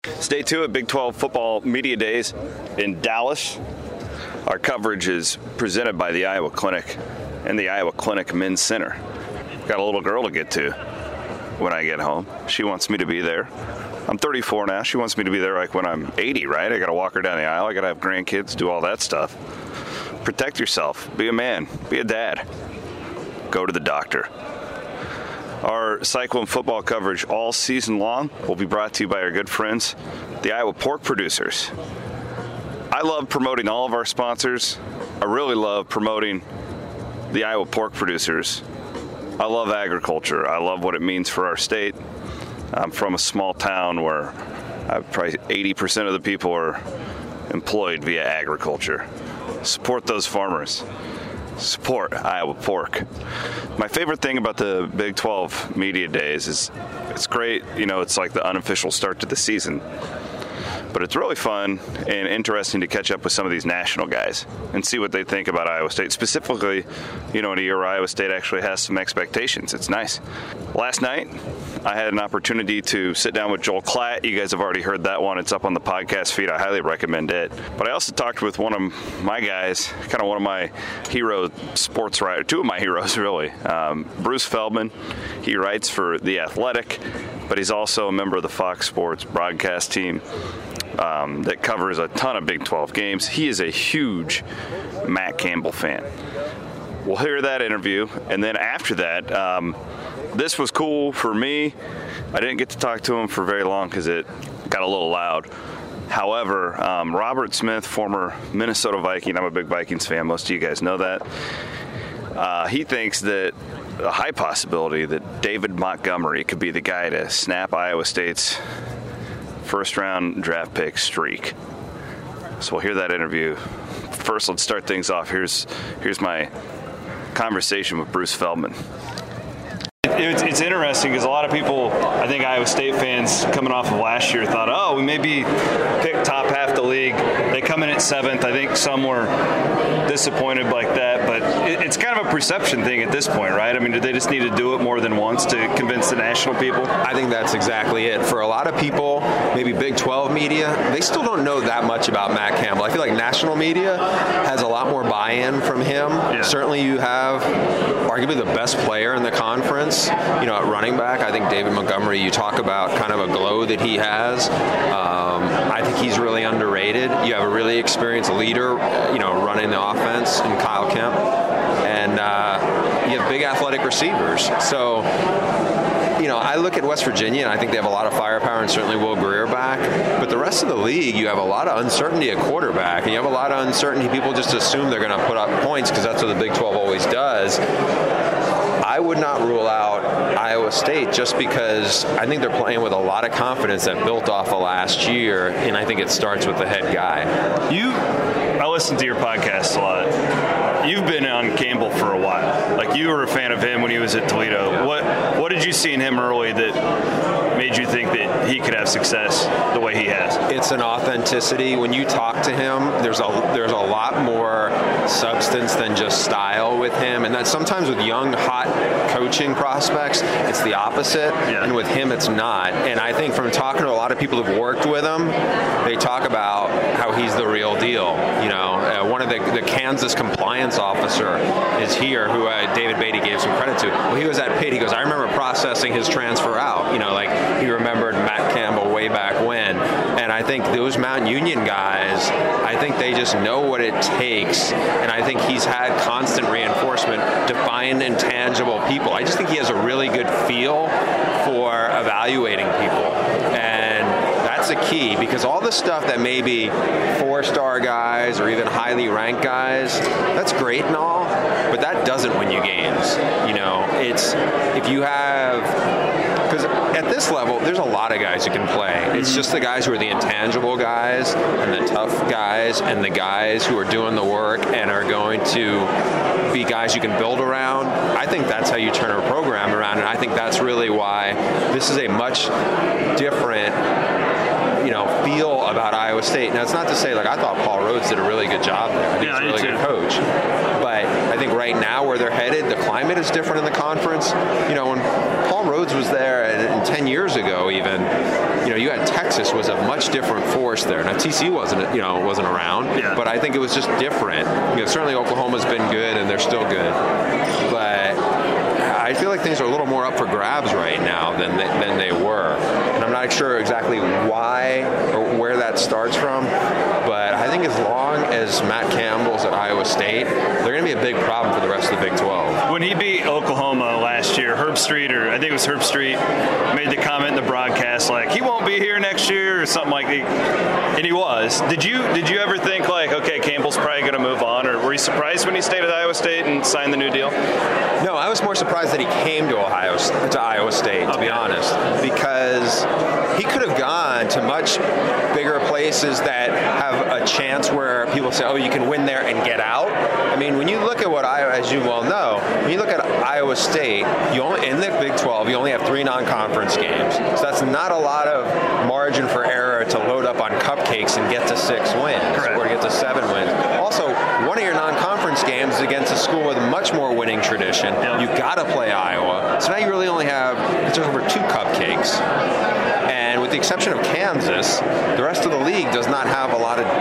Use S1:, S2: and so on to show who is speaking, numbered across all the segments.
S1: It's day 2 at Big 12 Football Media Days in Dallas. Our coverage is presented by the Iowa Clinic and the Iowa Clinic Men's Center. Got a little girl to get to when I get home. She wants me to be there. I'm 34 now. She wants me to be there like when I'm 80, right? I got to walk her down the aisle. I got to have grandkids, do all that stuff. Protect yourself. Be a man. Be a dad. Go to the doctor. Our Cyclone football coverage all season long will be brought to you by our good friends, the Iowa Pork Producers. I love promoting all of our sponsors. I really love promoting the Iowa Pork Producers. I love agriculture. I love what it means for our state. I'm from a small town where probably 80% of the people are employed via agriculture. Support those farmers. Support Iowa Pork. My favorite thing about the Big 12 Media Days is it's great. You know, it's like the unofficial start to the season. But it's really fun and interesting to catch up with some of these national guys and see what they think about Iowa State. Specifically, you know, in a year where Iowa State actually has some expectations. It's nice. Last night, I had an opportunity to sit down with Joel Klatt. You guys have already heard that one. It's up on the podcast feed. I highly recommend it. But I also talked with one of my guys, kind of one of my hero sports writers, two of my heroes, really. Bruce Feldman. He writes for The Athletic, but he's also a member of the Fox Sports broadcast team. That covers a ton of Big 12 games. He is a huge Matt Campbell fan. We'll hear that interview, and then after that, this was cool for me. I didn't get to talk to him for very long because it got a little loud. However, Robert Smith, former Minnesota Viking, I'm a big Vikings fan, most of you guys know that. He thinks that a high possibility that David Montgomery could be the guy to snap Iowa State's first-round draft pick streak. So we'll hear that interview. First, let's start things off. Here's my conversation with Bruce Feldman. It's interesting because a lot of people, I think Iowa State fans coming off of last year thought, oh, we maybe pick top half the league. They come in at 7th. I think some were disappointed like that, but it's kind of a perception thing at this point, right? I mean, do they just need to do it more than once to convince the national people?
S2: I think that's exactly it. For a lot of people, maybe Big 12 media, they still don't know that much about Matt Campbell. I feel like national media has a lot more buy-in from him. Yeah. Certainly you have arguably the best player in the conference. You know, at running back, I think David Montgomery, you talk about kind of a glow that he has. I think he's really underrated. You have a really experienced leader, running the offense in Kyle Kemp. And you have big athletic receivers. So, I look at West Virginia, and I think they have a lot of firepower, and certainly Will Greer back. But the rest of the league, you have a lot of uncertainty at quarterback, and you have a lot of uncertainty. People just assume they're going to put up points because that's what the Big 12 always does. I would not rule out Iowa State just because I think they're playing with a lot of confidence that built off of last year, and I think it starts with the head guy.
S1: I listen to your podcast a lot. You've been on Campbell for a while. Like, you were a fan of him when he was at Toledo. What did you see in him early that made you think that he could have success the way he has?
S2: It's an authenticity. When you talk to him, there's a lot more substance than just style with him, and that sometimes with young, hot coaching prospects, it's the opposite, and with him, it's not. And I think from talking to a lot of people who've worked with him, they talk about how he's the real deal. One of the Kansas compliance officer is here, who David Beatty gave some credit to. Well, he was at Pitt. He goes, I remember processing his transfer out. He remembered Matt Campbell way back when. And I think those Mount Union guys, I think they just know what it takes. And I think he's had constant reinforcement to find intangible people. I just think he has a really good feel for evaluating people. And that's a key, because all the stuff that maybe 4-star guys or even highly ranked guys, that's great and all, but that doesn't win you games. It's if you have, because at this level, there's a lot of guys who can play. It's just the guys who are the intangible guys and the tough guys and the guys who are doing the work and are going to be guys you can build around. I think that's how you turn a program around, and I think that's really why this is a much different feel about Iowa State. Now, it's not to say, I thought Paul Rhodes did a really good job there. I think he's a really good coach. But I think right now where they're headed, the climate is different in the conference. When Paul Rhodes was there, and 10 years ago even, you had Texas was a much different force there. Now TCU wasn't around, but I think it was just different. Certainly Oklahoma's been good and they're still good, but I feel like things are a little more up for grabs right now than they were. And I'm not sure exactly why or where that starts from, but I think as long as Matt Campbell's at Iowa State, they're going to be a big problem for the rest of the Big 12.
S3: When he beat Oklahoma last year, Herb Street, or I think it was Herb Street, made the comment in the broadcast like, he won't be here next year or something like that. And he was. Did you ever think like, okay, Campbell's probably going to move on, or were you surprised when he stayed at Iowa State and signed the new deal?
S2: No, I was more surprised that he came to Iowa State, to be honest, because he could have gone to much bigger places that have a chance where people say, oh, you can win there and get out. I mean, when you look at what Iowa, as you well know, when you look at Iowa State, in the Big 12, you only have 3 non-conference games. So that's not a lot of margin for error to load up on cupcakes and get to 6 wins.
S3: Correct.
S2: Or get to 7 wins. Also, one of your non-conference games is against a school with a much more winning tradition.
S3: Yep.
S2: You've got to play Iowa. So now you really only have just over 2 cupcakes. And with the exception of Kansas, the rest of the league does not have a lot of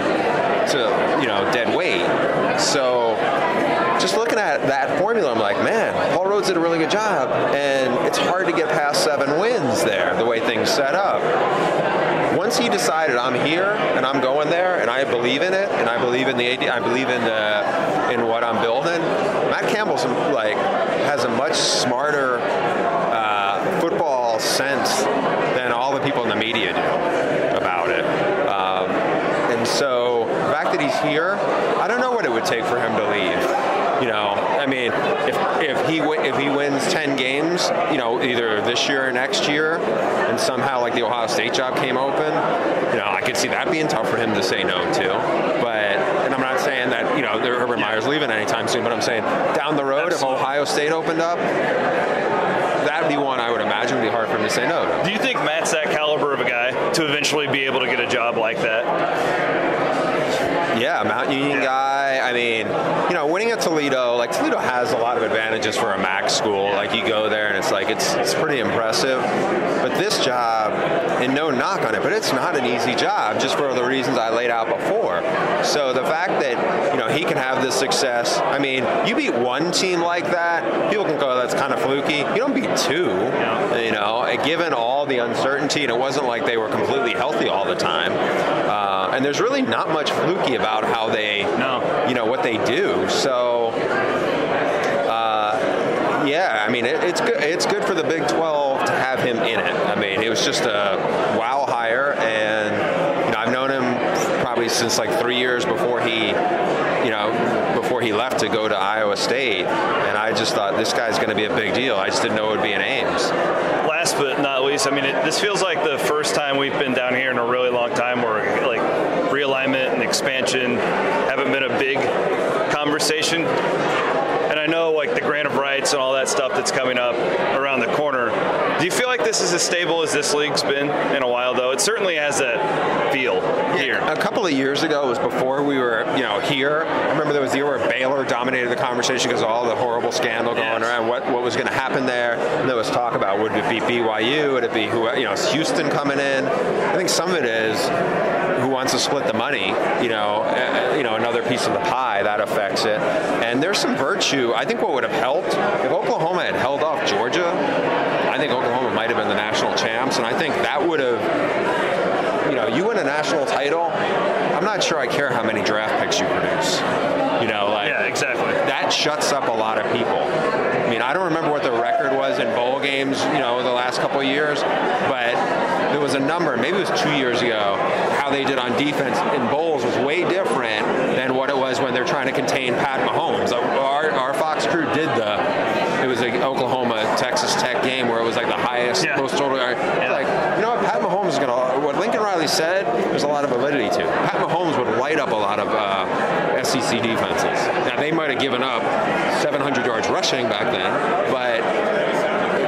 S2: dead weight. So just looking at that formula, I'm like, man, Paul Rhodes did a really good job. And it's hard to get past 7 wins there, the way things set up. Once he decided I'm here and I'm going there and I believe in it and I believe in the AD, I believe in what I'm building, Matt Campbell's has a much smarter football sense than all the people in the media do about it. And so the fact that he's here, I don't know what it would take for him to leave. I mean, if he wins 10 games, either this year or next year, and somehow like the Ohio State job came open, I could see that being tough for him to say no to. And I'm not saying that Urban Meyer's leaving anytime soon, but I'm saying down the road, if Ohio State opened up, that'd be one I would imagine would be hard for him to say no to.
S3: Do you think Matt's that caliber of a guy to eventually be able to get a job like that?
S2: Yeah, Mount Union guy. I mean, winning at Toledo, Toledo has a lot of advantages for a MAC school. You go there and it's pretty impressive. But this job, and no knock on it, but it's not an easy job just for the reasons I laid out before. So the fact that, he can have this success, I mean, you beat one team like that, people can go, that's kind of fluky. You don't beat 2, given all the uncertainty, and it wasn't like they were completely healthy all the time. And there's really not much fluky about how they, what they do. So, I mean, it's good. It's good for the Big 12 to have him in it. I mean, it was just a wow hire, and I've known him probably since 3 years before he left to go to Iowa State, and I just thought this guy's going to be a big deal. I just didn't know it would be in Ames.
S3: Last but not least, I mean, this feels like the first time we've been down here in a really long time where realignment and expansion haven't been a big conversation. And I know the grant of rights and all that stuff that's coming up around the corner. Do you feel like this is as stable as this league's been in a while, though? It certainly has that feel here.
S2: A couple of years ago, it was before we were, here. I remember there was the year where Baylor dominated the conversation because of all the horrible scandal going around, what was going to happen there. And there was talk about, would it be BYU? Would it be is Houston coming in? I think some of it is who wants to split the money, another piece of the pie, that affects it. And there's some virtue. I think what would have helped, if Oklahoma had held off Georgia, I think Oklahoma might have been the national champs, and I think that would have, you win a national title, I'm not sure I care how many draft picks you produce.
S3: Yeah, exactly.
S2: That shuts up a lot of people. I mean, I don't remember what the record was in bowl games, the last couple of years, but there was a number, maybe it was 2 years ago, how they did on defense in bowls was way different than what it was when they're trying to contain Pat Mahomes. Our Fox crew did it was an Oklahoma-Texas Tech game where it was the highest, most total yard. What, Pat Mahomes is going to, what Lincoln Riley said, there's a lot of validity to. Pat Mahomes would light up a lot of SEC defenses. Now, they might have given up 700 yards rushing back then, but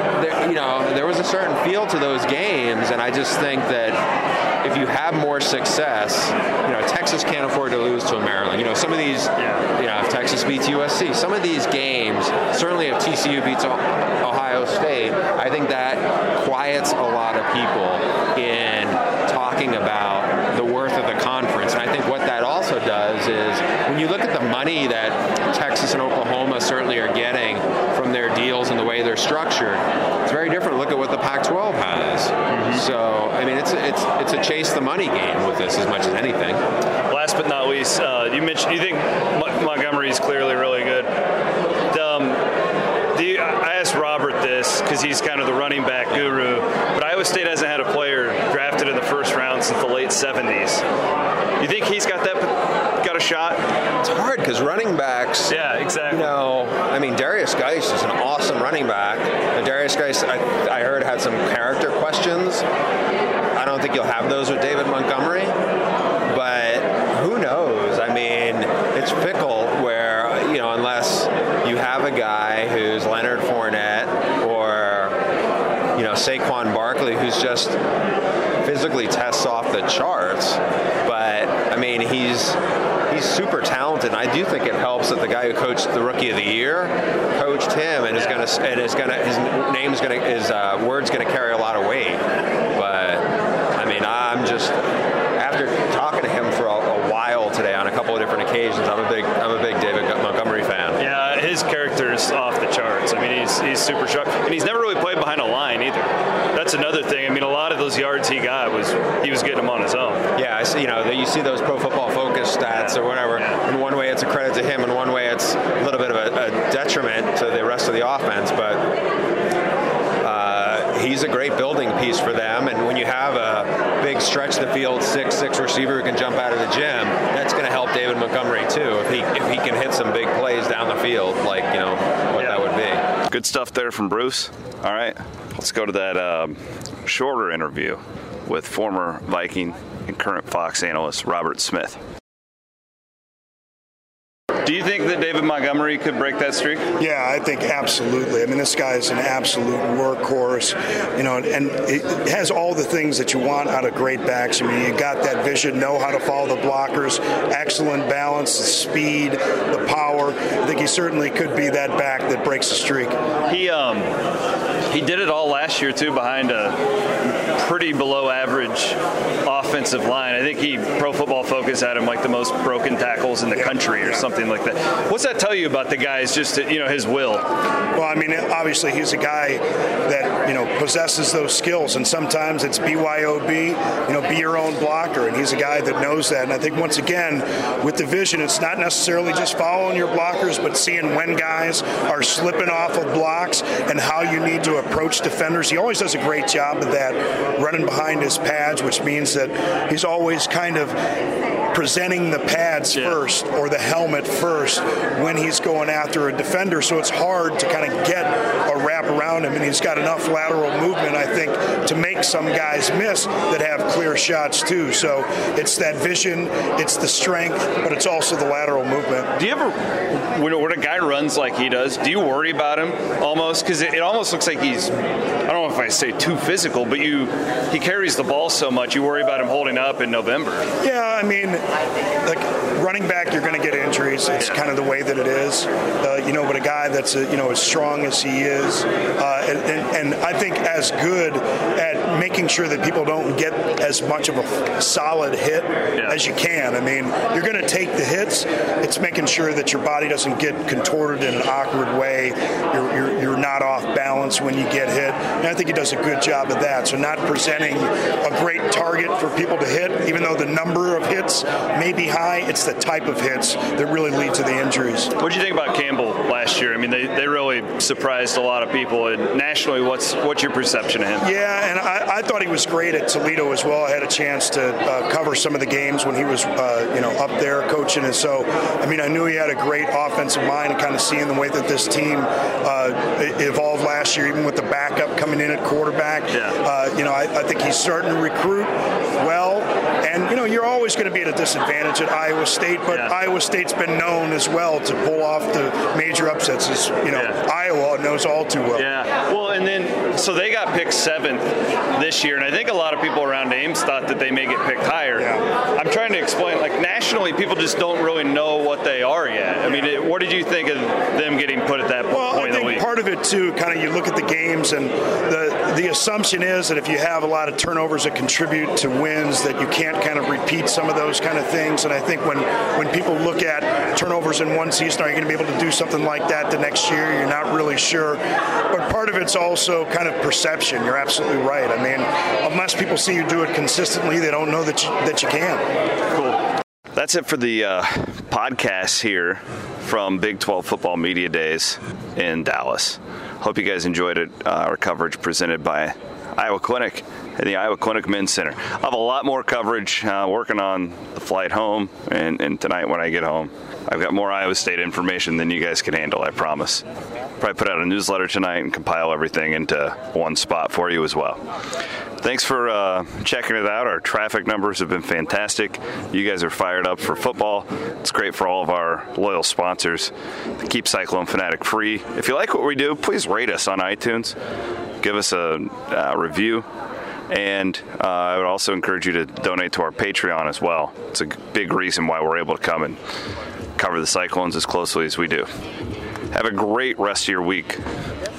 S2: there was a certain feel to those games, and I just think that if you have more success, Texas can't afford to lose to a Maryland. Some of these, if Texas beats USC, some of these games, certainly if TCU beats Ohio State, I think that quiets a lot of people in talking about the worth of the conference. And I think what that also does is when you look at the money that Texas and Oklahoma certainly are getting from their deals and the way they're structured, it's very different. Look at what the Pac-12 has. Mm-hmm. So, it's a chase the money game with this as much as anything.
S3: Last but not least, you mentioned you think Montgomery's clearly really good. I asked Robert this because he's kind of the running back guru, but Iowa State hasn't had a player drafted in the first round since the late 70s. You think he's got a shot?
S2: It's hard because running backs.
S3: Yeah, exactly.
S2: Darius Geis is an awesome running back. And Darius Geis, I heard, had some character questions. I don't think you'll have those with David Montgomery, but who knows? It's fickle where, unless you have a guy who's Leonard Fournette or, Saquon Barkley, who's just physically tests off the charts. But, he's super talented. And I do think it helps that the guy who coached the Rookie of the Year coached him and his word's gonna carry a lot of weight. But I'm just, after talking to him for a while today on a couple of different occasions, I'm a big David Montgomery fan.
S3: Yeah, his character's off the charts. He's super sharp, and he's never really played behind a line either. That's another thing. A lot of those yards he got he was getting them on his own.
S2: Yeah, you see those Pro Football Focus stats or whatever. Yeah. In one way, it's a credit to him. In one way, it's a little bit of a detriment to the rest of the offense. But he's a great building piece for them. And when you have a big stretch of the field, 6'6" receiver who can jump out of the gym, that's going to help David Montgomery too. If he can hit some big plays down the field, that would be.
S1: Good stuff there from Bruce. All right, let's go to that shorter interview with former Viking and current Fox analyst Robert Smith. Do you think that David Montgomery could break that streak?
S4: Yeah, I think absolutely. This guy is an absolute workhorse, and it has all the things that you want out of great backs. You got that vision, know how to follow the blockers, excellent balance, the speed, the power. I think he certainly could be that back that breaks the streak.
S3: He did it all last year, too, behind a pretty below-average offensive line. I think Pro Football Focus had him the most broken tackles in the country or something like that. What's that tell you about the guy's his will?
S4: Well, obviously he's a guy that, possesses those skills, and sometimes it's BYOB, be your own blocker, and he's a guy that knows that. And I think, once again, with the vision, it's not necessarily just following your blockers, but seeing when guys are slipping off of blocks and how you need to approach defenders. He always does a great job of that, running behind his pads, which means that he's always kind of presenting the pads first or the helmet first when he's going after a defender, so it's hard to kind of get a wrap around him, and he's got enough lateral movement, I think, to make some guys miss that have clear shots too. So it's that vision, it's the strength, but it's also the lateral movement.
S3: Do you ever, when a guy runs like he does, do you worry about him almost? Because it almost looks like he's, I don't know if I say too physical, but he carries the ball so much, you worry about him holding up in November.
S4: Yeah, running back, you're going to get injuries. It's kind of the way that it is. But a guy that's as strong as he is, and I think as good at making sure that people don't get as much of a solid hit as you can. You're going to take the hits. It's making sure that your body doesn't get contorted in an awkward way. You're not off balance when you get hit. And I think he does a good job of that. So not presenting a great target for people to hit, even though the number of hits may be high, it's the type of hits that really lead to the injuries.
S3: What did you think about Campbell last year? They really surprised a lot of people. And nationally, what's your perception of him?
S4: Yeah, and I thought he was great at Toledo as well. I had a chance to cover some of the games when he was up there coaching, and so I knew he had a great offensive mind, and kind of seeing the way that this team evolved last year, even with the backup coming in at quarterback. I think he's starting to recruit well, and you're always always going to be at a disadvantage at Iowa State, but Iowa State's been known as well to pull off the major upsets, as Iowa knows all too well.
S3: Yeah, well, and then, so they got picked 7th this year, and I think a lot of people around Ames thought that they may get picked higher.
S4: Yeah.
S3: I'm trying to explain, like, nationally, people just don't really know what they are yet. I mean, what did you think of them getting put at that point in the week?
S4: I think part of it, too, kind of you look at the games, and the assumption is that if you have a lot of turnovers that contribute to wins, that you can't kind of repeat some of those kind of things. And I think when people look at turnovers in one season, are you going to be able to do something like that the next year? You're not really sure. But part of it's also kind of perception. You're absolutely right. I mean, unless people see you do it consistently, they don't know that you can.
S3: Cool.
S1: That's it for the podcast here from Big 12 Football Media Days in Dallas. Hope you guys enjoyed it. Our coverage presented by Iowa Clinic and the Iowa Clinic Men's Center. I'll have a lot more coverage working on the flight home and tonight when I get home. I've got more Iowa State information than you guys can handle, I promise. Probably put out a newsletter tonight and compile everything into one spot for you as well. Thanks for checking it out. Our traffic numbers have been fantastic. You guys are fired up for football. It's great for all of our loyal sponsors to keep Cyclone Fanatic free. If you like what we do, please rate us on iTunes. Give us a review. And I would also encourage you to donate to our Patreon as well. It's a big reason why we're able to come and cover the Cyclones as closely as we do. Have a great rest of your week.